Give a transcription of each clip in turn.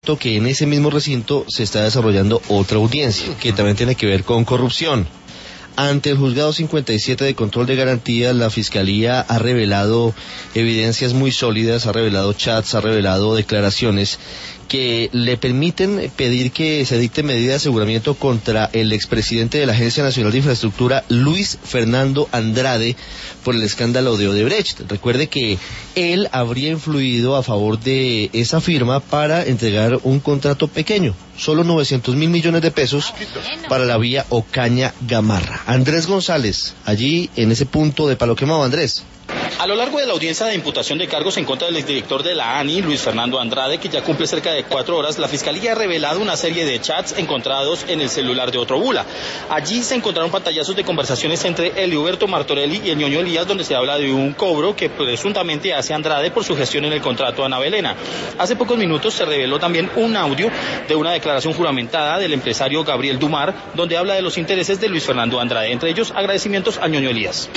tanto que en ese mismo recinto se está desarrollando otra audiencia, que también tiene que ver con corrupción. Ante el juzgado 57 de control de garantías, la Fiscalía ha revelado evidencias muy sólidas, ha revelado chats, ha revelado declaraciones que le permiten pedir que se dicte medida de aseguramiento contra el expresidente de la Agencia Nacional de Infraestructura, Luis Fernando Andrade, por el escándalo de Odebrecht. Recuerde que él habría influido a favor de esa firma para entregar un contrato pequeño, solo 900.000 millones de pesos para la vía Ocaña-Gamarra. Andrés González, allí en ese punto de Palo Quemado. Andrés. A lo largo de la audiencia de imputación de cargos en contra del exdirector de la ANI, Luis Fernando Andrade, que ya cumple cerca de 4 horas, la Fiscalía ha revelado una serie de chats encontrados en el celular de otro bula. Allí se encontraron pantallazos de conversaciones entre Eliberto Martorelli y el ñoño Elías, donde se habla de un cobro que presuntamente hace Andrade por su gestión en el contrato a Ana Belena. Hace pocos minutos se reveló también un audio de una declaración juramentada del empresario Gabriel Dumar, donde habla de los intereses de Luis Fernando Andrade, entre ellos agradecimientos al ñoño Elías.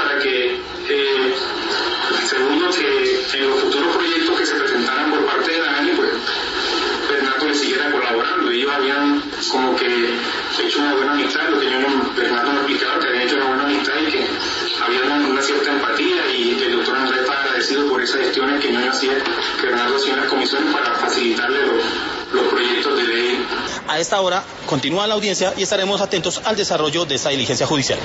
Segundo, que en los futuros proyectos que se presentaran por parte de la ANI, pues Bernardo le siguiera colaborando. Ellos habían como que hecho una buena amistad, lo que Bernardo me explicaba, que habían hecho una buena amistad y que había una cierta empatía, y el doctor Andrés está agradecido por esas gestiones que hacía, que Bernardo hacía en las comisiones para facilitarle los proyectos de ley. A esta hora continúa la audiencia y estaremos atentos al desarrollo de esta diligencia judicial.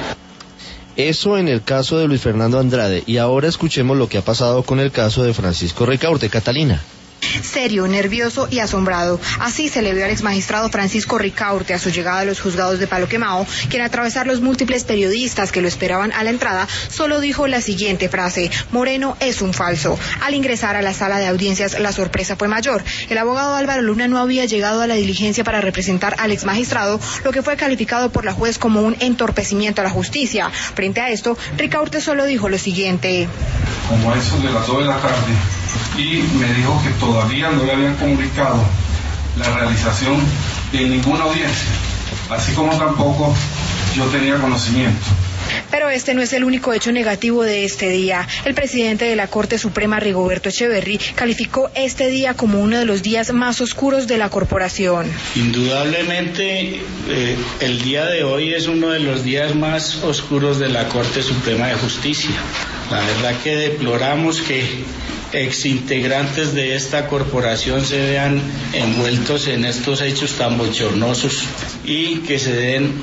Eso en el caso de Luis Fernando Andrade. Y ahora escuchemos lo que ha pasado con el caso de Francisco Ricaurte. Catalina. Serio, nervioso y asombrado. Así se le vio al exmagistrado Francisco Ricaurte a su llegada a los juzgados de Palo Quemado, quien al atravesar los múltiples periodistas que lo esperaban a la entrada, solo dijo la siguiente frase: Moreno es un falso. Al ingresar a la sala de audiencias, la sorpresa fue mayor. El abogado Álvaro Luna no había llegado a la diligencia para representar al exmagistrado, lo que fue calificado por la juez como un entorpecimiento a la justicia. Frente a esto, Ricaurte solo dijo lo siguiente: como a eso de las 2 de la tarde, y me dijo que todavía no le habían comunicado la realización de ninguna audiencia, así como tampoco yo tenía conocimiento. Pero este no es el único hecho negativo de este día. El presidente de la Corte Suprema, Rigoberto Echeverry, calificó este día como uno de los días más oscuros de la corporación. Indudablemente, el día de hoy es uno de los días más oscuros de la Corte Suprema de Justicia. La verdad que deploramos que exintegrantes de esta corporación se vean envueltos en estos hechos tan bochornosos y que se den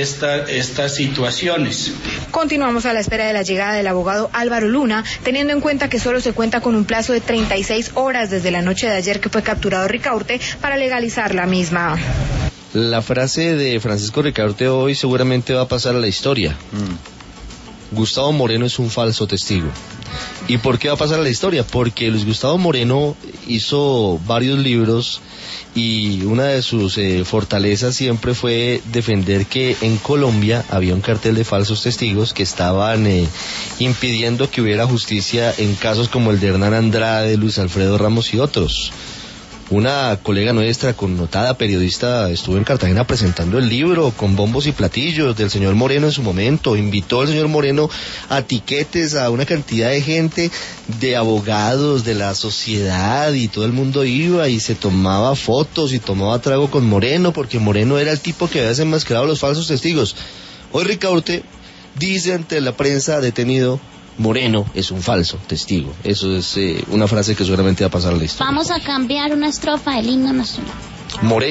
estas situaciones. Continuamos a la espera de la llegada del abogado Álvaro Luna, teniendo en cuenta que solo se cuenta con un plazo de 36 horas desde la noche de ayer que fue capturado Ricaurte para legalizar la misma. La frase de Francisco Ricaurte hoy seguramente va a pasar a la historia. Gustavo Moreno es un falso testigo. ¿Y por qué va a pasar a la historia? Porque Luis Gustavo Moreno hizo varios libros y una de sus fortalezas siempre fue defender que en Colombia había un cartel de falsos testigos que estaban impidiendo que hubiera justicia en casos como el de Hernán Andrade, Luis Alfredo Ramos y otros. Una colega nuestra, connotada periodista, estuvo en Cartagena presentando el libro con bombos y platillos del señor Moreno en su momento. Invitó al señor Moreno a tiquetes a una cantidad de gente, de abogados, de la sociedad, y todo el mundo iba y se tomaba fotos y tomaba trago con Moreno, porque Moreno era el tipo que había desenmascarado a los falsos testigos. Hoy Ricaurte dice ante la prensa detenido: Moreno es un falso testigo. Eso es una frase que seguramente va a pasar a la historia. Vamos a cambiar una estrofa del himno nacional. Moreno